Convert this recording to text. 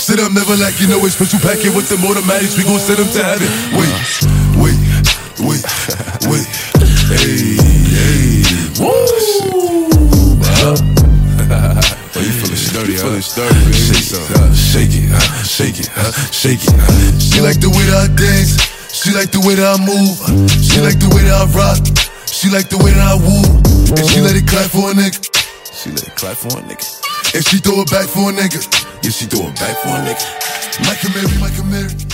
Sit up, never like you know it's special packet with the automatics. We gon' send them to heaven. Wait. Hey. Woo! Oh, you feelin' sturdy, huh? Shake it. She like the way that I dance. She like the way that I move. She like the way that I rock. She like the way that I woo. And she let it clap for a nigga. And she throw it back for a nigga. Yeah, she throw it back for a nigga. Mike and Mary.